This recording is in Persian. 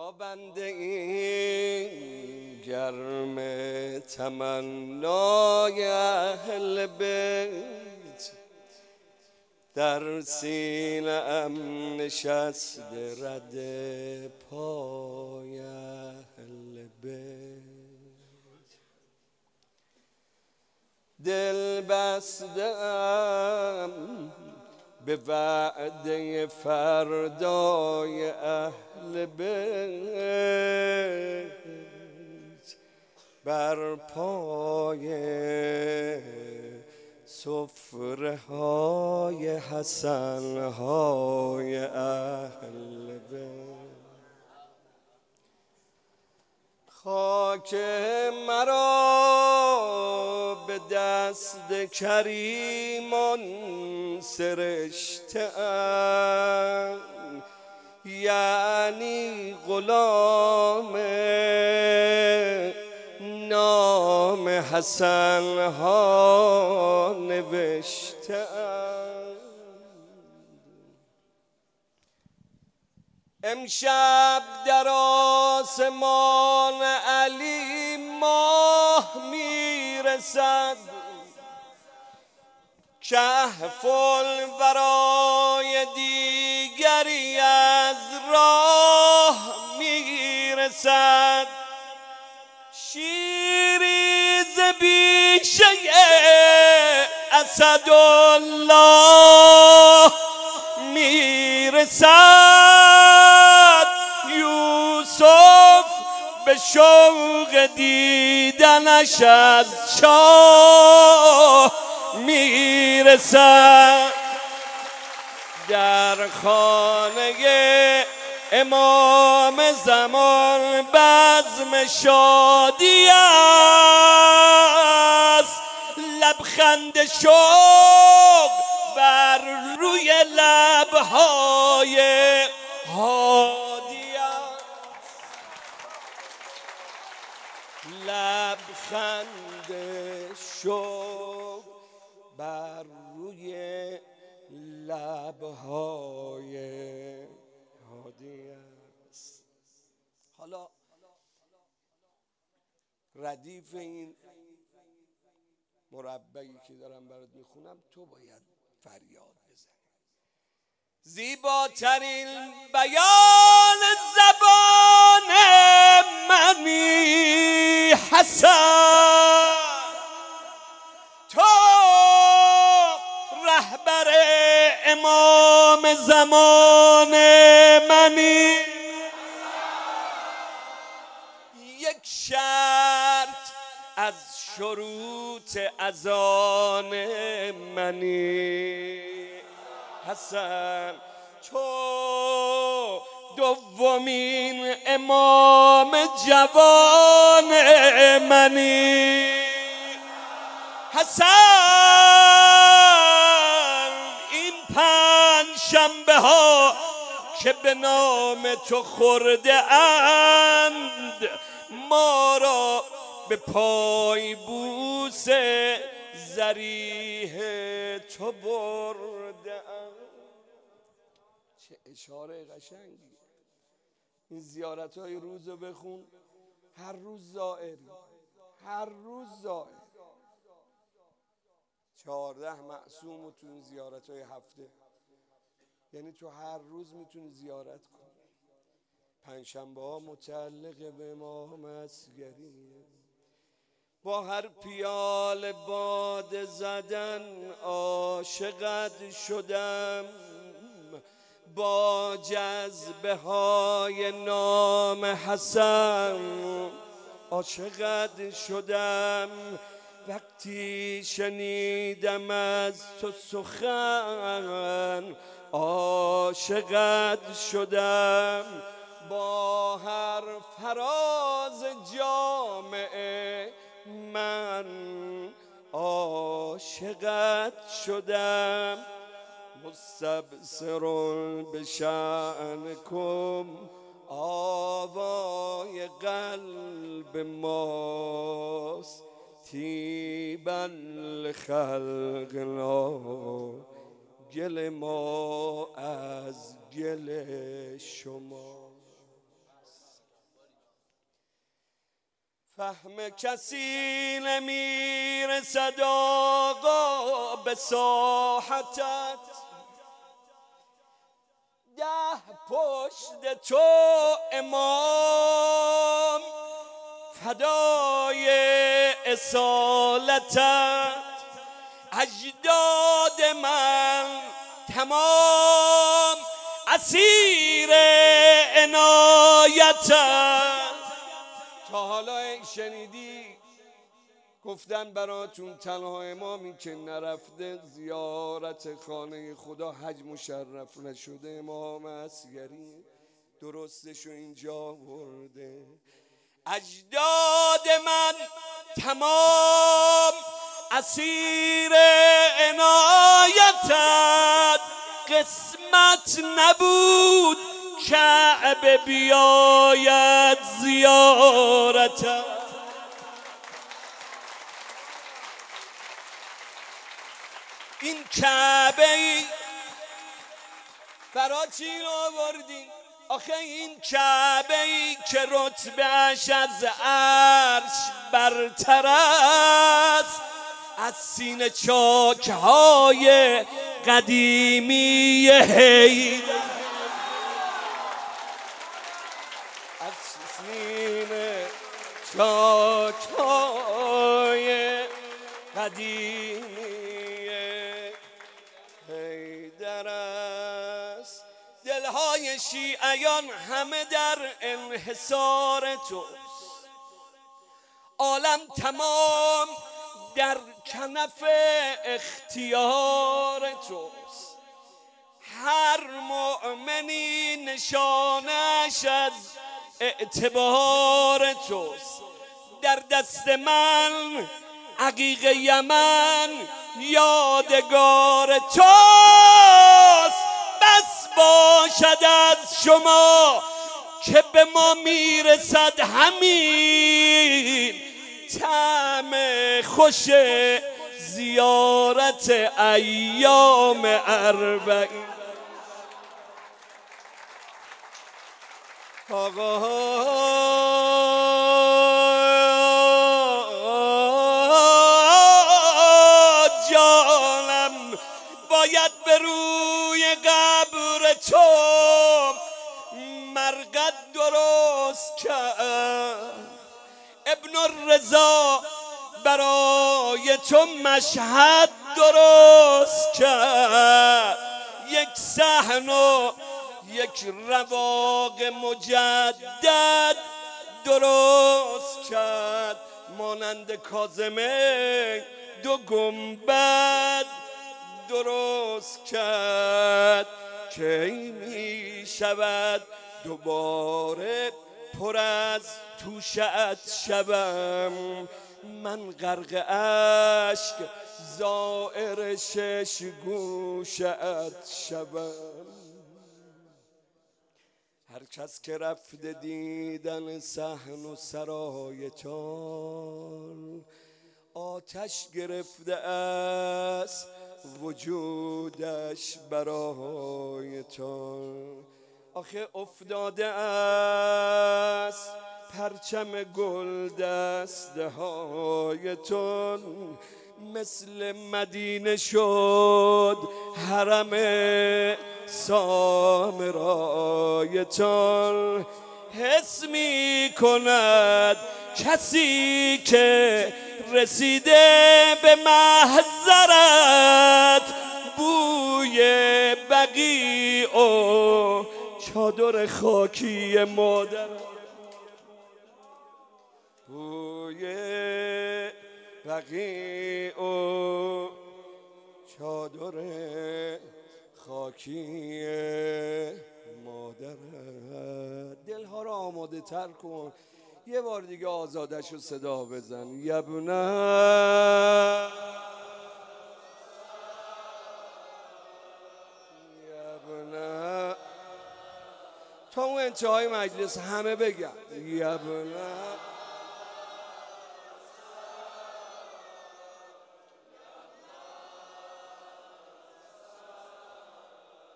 با بنده این گرم تمنای اهل بیت در سینه ام نشسته رد پای اهل بیت دل بستم به وعده فردای اهل بیت بر پای سفره های حسن های اهل بیت خاک مرا به دست کریمان سرشته‌ام یعنی غلام نام حسن ها نوشته‌ام امشب در آسمان علی ماه میرسد کهف الورای دیگری از راه میرسد شیری ز بیشه اسدالله میرسد یوسف به شوق دیدنش از چاه میرسد در خانه امام زمان بزم شادی است لبخند شوق بر روی لبهای هادی است لبخند شوق بر روی لبهای هادی است. حالا ردیف این مربعی که دارم برات میخونم تو باید فریاد بزنی زیباترین بیان زبان منی حسن تو رهبر امام زمان منی یک شرط از شروط اذان منی حسن تو دومین امام جوان منی حسن این پنج شنبه ها که به نام تو خورده اند ما را به پای بوس ذریح تو برده اند چه اشاره قشنگی این زیارت های روز رو بخون هر روز زائری هر روز زائر 14 معصوم تو این زیارت های هفته یعنی تو هر روز میتونی زیارت کنی پنجشنبه ها متعلق به امام اصغریه با هر پیاله باده زدن عاشقت شدم با جذبه های نام حسن عاشقت شدم وقتی شنیدم از تو سخن عاشقت شدم با هر فراز جامعه من عاشقت شدم مستبصر بشأنکم آوای قلب ماست تیبا لخلقنا گل ما از گل شما فهم کسی نمیرسد آقا به ساحتت، ده پشت تو امام فدای اصالتت، اجداد من تمام اسیر عنایتت. تا حالا شنیدی گفتن براتون تنها امامی که نرفته زیارت خانه خدا حج مشرف نشده امام اصغری، درستشو اینجا برده. اجداد من تمام اسیر عنایتت، قسمت نبود کعبه بیاید زیارتت. این کعبه ای برا چی رو آوردی؟ آخه این کعبه ای که رتبهش از عرش برتر است، از سینه چاکهای قدیمی حیدر، از سینه چاکهای قدیمی حیدر است. دلهای شیعیان همه در انحصار توست، عالم تمام در کنف اختیار توست، هر مؤمنی نشانش از اعتبار توست. در دست من عقیق یمن یادگار توست، بس باشد از شما که به ما میرسد همین طعم خوش زیارت ایام اربعین. آقا جانم باید به روی قبر تو مرقد درست کرد، ابن الرضا برای تو مشهد درست کرد، یک صحن و یک رواق مجدد درست کرد، مانند کاظمه دو گنبد درست کرد. کی می شود دوباره پر از توشت شبم، من غرق اشک زائر شش گوشت شبم. هر کس که رفته دیدن صحن و سرایتان، آتش گرفته است وجودش برایتان. آخه افتاده است پرچم گل دسته هایتان، مثل مدینه شد حرم سامرایتان. حس می کند کسی که رسیده به محضرت، بوی بقیع و چادر خاکی مادر، بوی بقیع و چادر خاکی مادر. دلها را آماده تر کن، یه بار دیگه آزادش رو صدا بزن. یبنه تا اون انتهای مجلس همه بگن یبنه